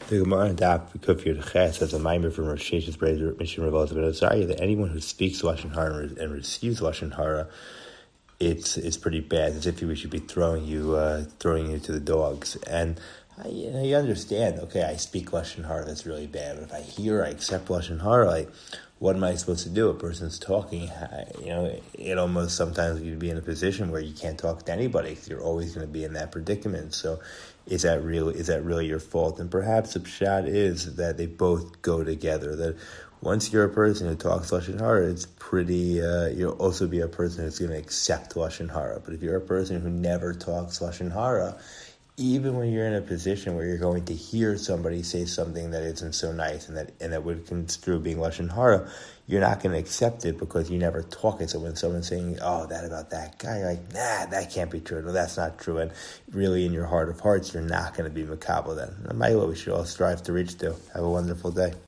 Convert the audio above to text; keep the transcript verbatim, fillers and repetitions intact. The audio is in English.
The Gemara in Daf Kufir Ches has a mimer from Rosh Hashanah's brother Mishnah Revolta ben Azariah that anyone who speaks Lashon Hara and receives Lashon Hara, it's it's pretty bad. As if we should be throwing you uh, throwing you to the dogs. And I, you know, you understand. Okay, I speak Lashon Hara, that's really bad. But if I hear, I accept Lashon Hara, like, what am I supposed to do? A person's talking, you know, it almost sometimes you'd be in a position where you can't talk to anybody because you're always going to be in that predicament. So is that really, is that really your fault? And perhaps the pshat is that they both go together, that once you're a person who talks Lashon Hara, it's pretty, uh, you'll also be a person who's going to accept Lashon Hara. But if you're a person who never talks Lashon Hara, even when you're in a position where you're going to hear somebody say something that isn't so nice and that and that would construe being Lashon Hara, you're not going to accept it because you never talk it. So when someone's saying, oh, that about that guy, you're like, nah, that can't be true. No, that's not true. And really in your heart of hearts, you're not going to be makabel then. And my what we should all strive to reach to. Have a wonderful day.